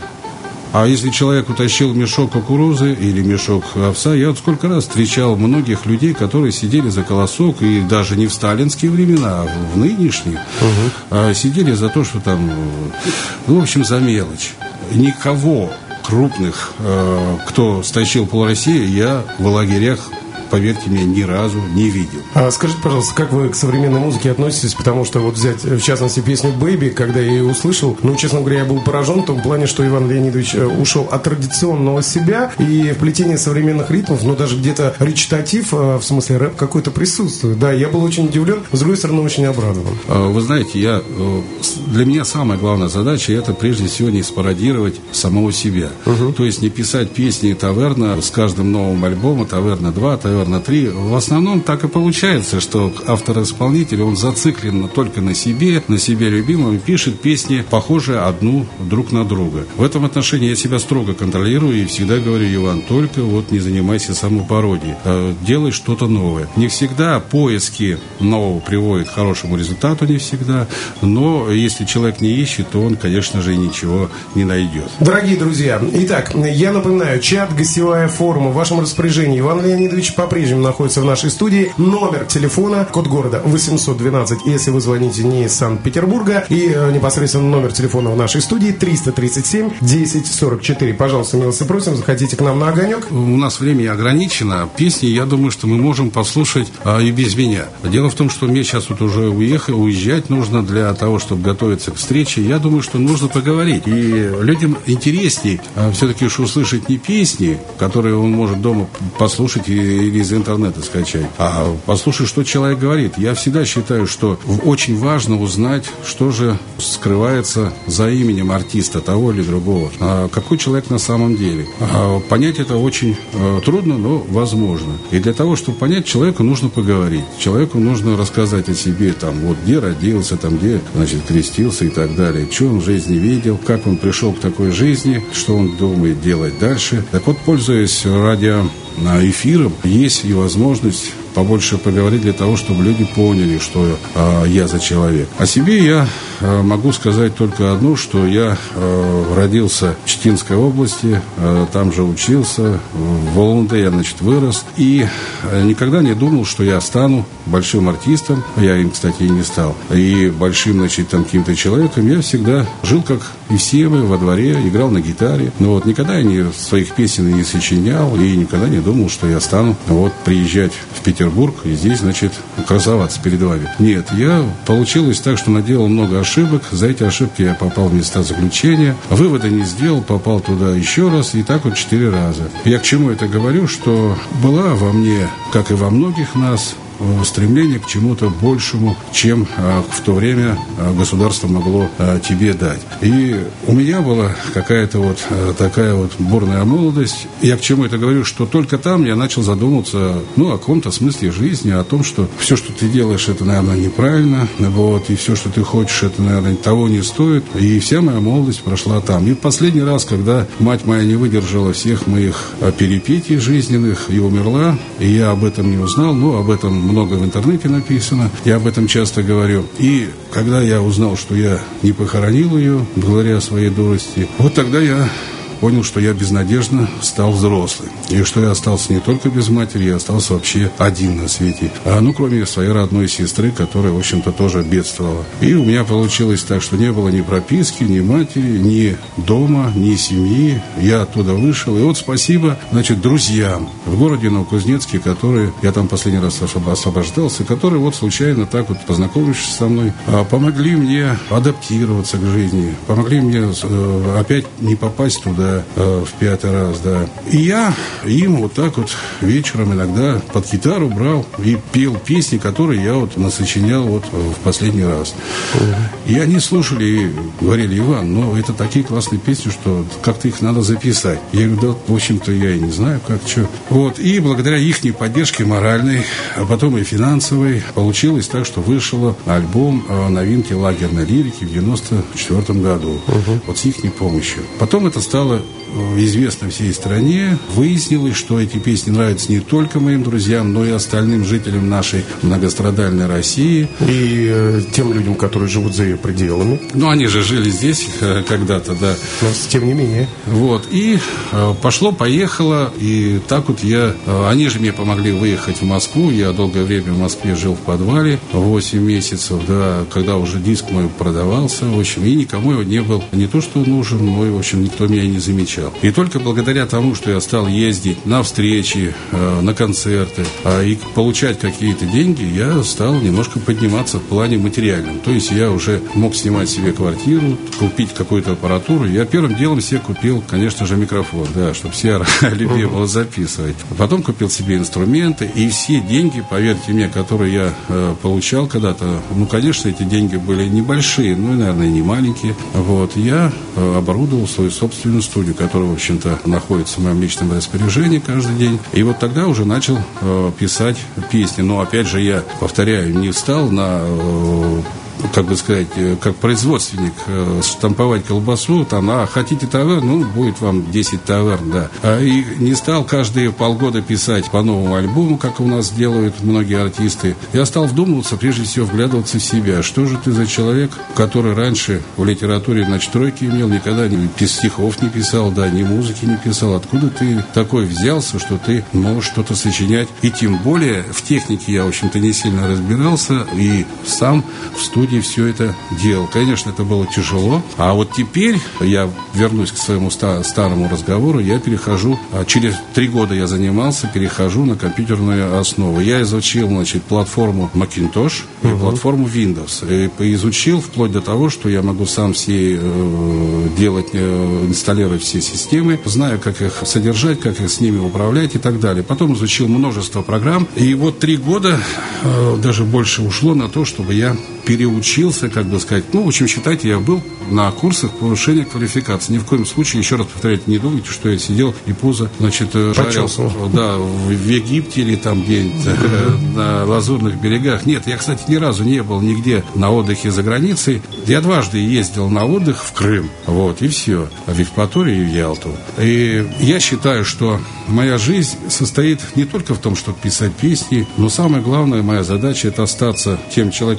А если человек утащил мешок кукурузы или мешок овса, я вот сколько раз встречал многих людей, которые сидели за колосок, и даже не в сталинские времена, а в нынешние, сидели за то, что там, в общем, за мелочь. Никого крупных, кто стащил пол России, я в лагерях, поверьте мне, ни разу не видел. Скажите, пожалуйста, как вы к современной музыке относитесь? Потому что вот взять, в частности, песню «Бэйби», когда я ее услышал, ну, честно говоря, я был поражен в том плане, что Иван Леонидович ушел от традиционного себя, и в плетении современных ритмов, ну, даже где-то речитатив, в смысле рэп, какой-то присутствует. Да, я был очень удивлен, с другой стороны, очень обрадован. Вы знаете, для меня самая главная задача — это прежде всего не спародировать самого себя. То есть не писать песни «Таверна» с каждым новым альбомом, «Таверна 2», «Таверна 3». В основном так и получается, что автор-исполнитель, он зациклен только на себе любимом, и пишет песни, похожие одну друг на друга. В этом отношении я себя строго контролирую и всегда говорю: Иван, только вот не занимайся самопародией, делай что-то новое. Не всегда поиски нового приводят к хорошему результату, не всегда, но если человек не ищет, то он, конечно же, ничего не найдет. Дорогие друзья, итак, я напоминаю, чат, гостевая форма в вашем распоряжении. Иван Леонидович по-прежнему находится в нашей студии. Номер телефона, код города 812, если вы звоните не из Санкт-Петербурга, и непосредственно номер телефона в нашей студии 337 1044. Пожалуйста, милости просим, заходите к нам на огонек. У нас время ограничено. Песни, я думаю, что мы можем послушать и без меня. Дело в том, что мне сейчас вот уже уезжать нужно для того, чтобы готовиться к встрече. Я думаю, что нужно поговорить. И людям интересней все-таки уж услышать не песни, которые он может дома послушать или из интернета скачать, а послушать, что человек говорит. Я всегда считаю, что очень важно узнать, что же скрывается за именем артиста того или другого. Какой человек на самом деле. Понять это очень трудно, но возможно. И для того, чтобы понять, человеку нужно поговорить. Человеку нужно рассказать о себе, там, вот где родился, там, где, значит, крестился и так далее. Что он в жизни видел, как он пришел к такой жизни, что он думает делать дальше. Так вот, пользуясь радиоэфиром, есть и возможность побольше поговорить для того, чтобы люди поняли, что я за человек. О себе я могу сказать только одно, что я родился в Читинской области, там же учился, в Улан-Удэ я, вырос, и никогда не думал, что я стану большим артистом, я им, кстати, и не стал, и большим, каким-то человеком. Я всегда жил, как и все мы, во дворе, играл на гитаре, но никогда я своих песен не сочинял, и никогда не думал, что я стану приезжать в Петербург и здесь, красоваться перед вами. Нет, получилось так, что наделал много ошибок, за эти ошибки я попал в места заключения, вывода не сделал, попал туда еще раз, и так 4 раза. Я к чему это говорю, что была во мне, как и во многих нас, стремление к чему-то большему, чем в то время государство могло тебе дать. И у меня была какая-то такая бурная молодость. Я к чему это говорю, что только там я начал задумываться, о каком-то смысле жизни, о том, что все, что ты делаешь, это, наверное, неправильно, и все, что ты хочешь, это, наверное, того не стоит. И вся моя молодость прошла там. И последний раз, когда мать моя не выдержала всех моих перипетий жизненных и умерла, и я об этом не узнал, об этом много в интернете написано, я об этом часто говорю. И когда я узнал, что я не похоронил ее благодаря своей дурости, тогда я понял, что я безнадежно стал взрослым. И что я остался не только без матери, я остался вообще один на свете. Кроме своей родной сестры, которая, в общем-то, тоже бедствовала. И у меня получилось так, что не было ни прописки, ни матери, ни дома, ни семьи. Я оттуда вышел. И спасибо, друзьям в городе Новокузнецке, которые, я там последний раз освобождался, которые случайно так познакомившись со мной, помогли мне адаптироваться к жизни, помогли мне опять не попасть туда в 5-й раз, да. И я им вечером иногда под гитару брал и пел песни, которые я насочинял в последний раз. И они слушали и говорили: Иван, это такие классные песни, что как-то их надо записать. Я говорю: в общем-то, я и не знаю, как, что. И благодаря ихней поддержке моральной, а потом и финансовой, получилось так, что вышел альбом новинки лагерной лирики в 94 году. С ихней помощью. Потом это стало известно всей стране. Выяснилось, что эти песни нравятся не только моим друзьям, но и остальным жителям нашей многострадальной России. И тем людям, которые живут за ее пределами. Они же жили здесь когда-то, да. Но тем не менее. И пошло-поехало. И так они же мне помогли выехать в Москву. Я долгое время в Москве жил в подвале 8 месяцев, да, когда уже диск мой продавался, в общем, и никому его не был не то что нужен, но и, в общем, никто меня не замечал. И только благодаря тому, что я стал ездить на встречи, на концерты и получать какие-то деньги, я стал немножко подниматься в плане материальном. То есть я уже мог снимать себе квартиру, купить какую-то аппаратуру. Я первым делом себе купил, конечно же, микрофон, да, чтобы все любили было записывать. Потом купил себе инструменты, и все деньги, поверьте мне, которые я получал когда-то, конечно, эти деньги были небольшие, наверное, не маленькие. Я оборудовал свою собственную студию, которая, в общем-то, находится в моем личном распоряжении каждый день. И тогда уже начал писать песни. Но, опять же, я повторяю, не стал на как производственник штамповать колбасу, хотите таверн, будет вам 10 таверн, да. И не стал каждые полгода писать по новому альбому, как у нас делают многие артисты. Я стал вдумываться, прежде всего вглядываться в себя. Что же ты за человек, который раньше в литературе тройки имел, никогда ни стихов не писал, да, ни музыки не писал. Откуда ты такой взялся, что ты можешь что-то сочинять? И тем более в технике я, в общем-то, не сильно разбирался, и сам в студии все это делал. Конечно, это было тяжело. А теперь я вернусь к своему старому разговору. Я перехожу, через 3 года я занимался, перехожу на компьютерную основу. Я изучил, платформу Macintosh и платформу Windows. И изучил вплоть до того, что я могу сам инсталлировать все системы, знаю, как их содержать, как их с ними управлять и так далее. Потом изучил множество программ. И 3 года, даже больше ушло на то, чтобы я переучился, в общем, считайте, я был на курсах повышения квалификации. Ни в коем случае, еще раз повторяю, не думайте, что я сидел и пузо, жарил, да, в Египте или там где-нибудь на Лазурных берегах. Нет, я, кстати, ни разу не был нигде на отдыхе за границей. Я дважды ездил на отдых в Крым, и все, в Евпаторию и в Ялту. И я считаю, что моя жизнь состоит не только в том, чтобы писать песни, но самое главное, моя задача — это остаться тем человеком, кем я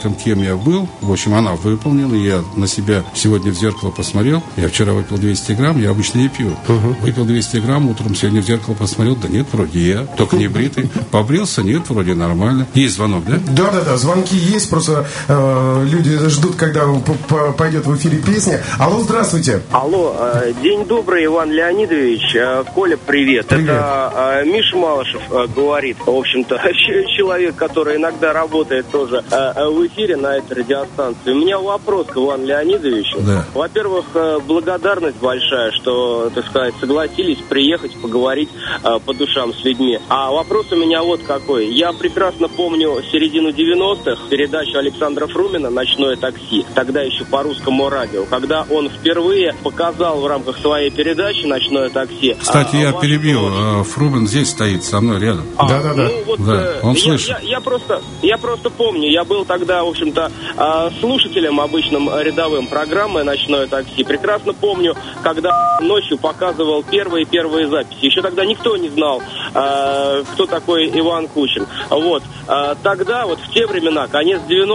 меня был. В общем, она выполнила. Я на себя сегодня в зеркало посмотрел. Я вчера выпил 200 грамм, я обычно не пью. Выпил 200 грамм, утром сегодня в зеркало посмотрел. Да нет, вроде я, только не бритый. Побрился, нет, вроде нормально. Есть звонок, да? Да, звонки есть, просто люди ждут, когда пойдет в эфире песня. Алло, здравствуйте. Алло, день добрый, Иван Леонидович. Коля, привет. Это Миша Малышев говорит. В общем-то, человек, который иногда работает тоже в эфире на этой радиостанции. У меня вопрос к Ивану Леонидовичу. Да. Во-первых, благодарность большая, что, так сказать, согласились приехать поговорить по душам с людьми. А вопрос у меня вот какой. Я прекрасно помню середину 90-х, передачу Александра Фрумина «Ночное такси», тогда еще по русскому радио, когда он впервые показал в рамках своей передачи «Ночное такси». Кстати, я перебил. Фрумин здесь стоит со мной рядом. Да. Ну, вот, да, он слышит. Я просто помню, я был тогда, в общем-то, слушателем обычным рядовым программы «Ночное такси». Прекрасно помню, когда ночью показывал первые записи. Еще тогда никто не знал, кто такой Иван Кучин. Вот. Тогда, вот в те времена, конец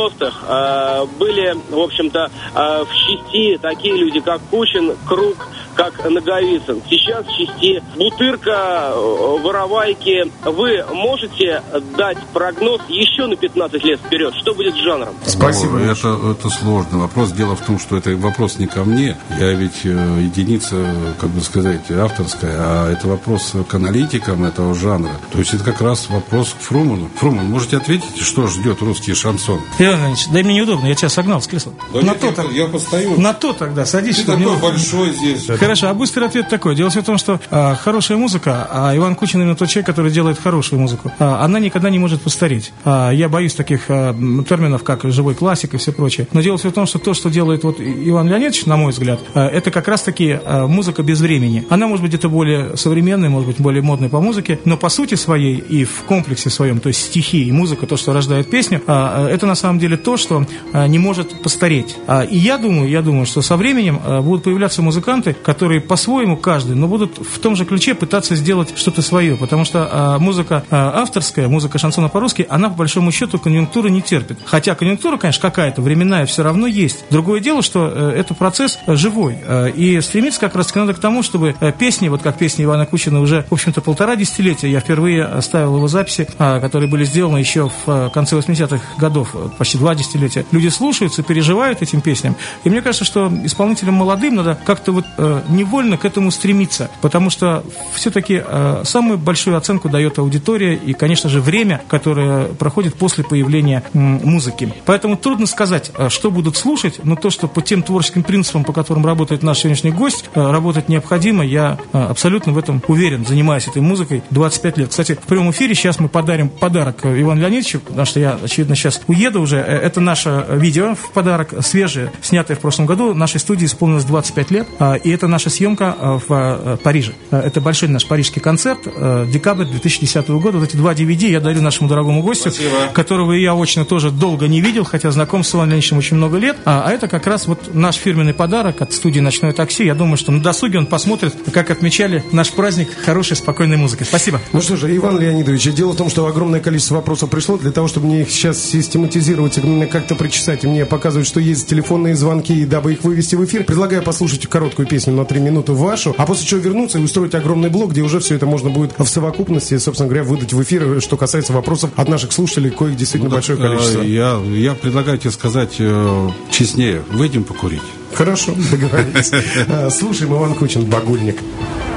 90-х, были, в общем-то, в части такие люди, как Кучин, Круг, как Наговицын. Сейчас в части Бутырка, Воровайки. Вы можете дать прогноз еще на 15 лет вперед? Что будет с жанром? Спасибо. Это сложный вопрос. Дело в том, что это вопрос не ко мне. Я ведь единица, как бы сказать, авторская, а это вопрос к аналитикам этого жанра. То есть это как раз вопрос к Фруману. Фруман, можете ответить, что ждет русский шансон? Иван Иванович, да мне неудобно, я тебя согнал с кресла. Да на нет, то я постою. На то тогда садись. Ты такой большой здесь. Хорошо, а быстрый ответ такой. Дело в том, что хорошая музыка, а Иван Кучин именно тот человек, который делает хорошую музыку, она никогда не может постареть. Я боюсь таких терминов, как живой классик и все прочее. Но дело в том, что то, что делает вот Иван Леонидович, на мой взгляд, это как раз-таки музыка без времени. Она может быть где-то более современной, может быть более модной по музыке, но по сути своей и в комплексе своем, то есть стихи и музыка, то, что рождает песню, это на самом деле то, что не может постареть. И я думаю, что со временем будут появляться музыканты, которые по-своему каждый, но будут в том же ключе пытаться сделать что-то свое, потому что музыка авторская, музыка шансона по-русски, она по большому счету конъюнктуры не терпит. Хотя конъюнктура, конечно, какая-то временная все равно есть. Другое дело, что это процесс живой. И стремиться как раз надо к тому, чтобы песни, вот как песни Ивана Кучина уже, в общем-то, 1,5 десятилетия, я впервые ставил его записи, которые были сделаны еще в конце 80-х годов, почти 2 десятилетия. Люди слушаются, переживают этим песням. И мне кажется, что исполнителям молодым надо как-то вот невольно к этому стремиться, потому что все-таки самую большую оценку дает аудитория и, конечно же, время, которое проходит после появления музыки. Поэтому трудно сказать, что будут слушать, но то, что по тем творческим принципам, по которым работает наш сегодняшний гость, работать необходимо, я абсолютно в этом уверен, занимаясь этой музыкой 25 лет. Кстати, в прямом эфире сейчас мы подарим подарок Ивану Леонидовичу, потому что я, очевидно, сейчас уеду уже. Это наше видео в подарок, свежее, снятое в прошлом году. Нашей студии исполнилось 25 лет, и это наша съемка в Париже. Это большой наш парижский концерт, декабрь 2010 года. Вот эти 2 DVD я дарю нашему дорогому гостю, которого я очно тоже долго не видел, хотя знаком с Иваном Леонидовичем очень много лет. А это как раз вот наш фирменный подарок от студии «Ночное такси». Я думаю, что на досуге он посмотрит, как отмечали наш праздник хорошей, спокойной музыкой. Спасибо. Ну что же, Иван Леонидович, дело в том, что огромное количество вопросов пришло. Для того, чтобы мне их сейчас систематизировать и как-то прочесать, и мне показывают, что есть телефонные звонки, и дабы их вывести в эфир, предлагаю послушать короткую песню на 3 минуты вашу, а после чего вернуться и устроить огромный блок, где уже все это можно будет в совокупности, собственно говоря, выдать в эфир, что касается вопросов от наших слушателей, коих действительно большое количество. Я предлагаю тебе сказать честнее, выйдем покурить. Хорошо, договорились. Слушаем Иван Кучин, «Багульник».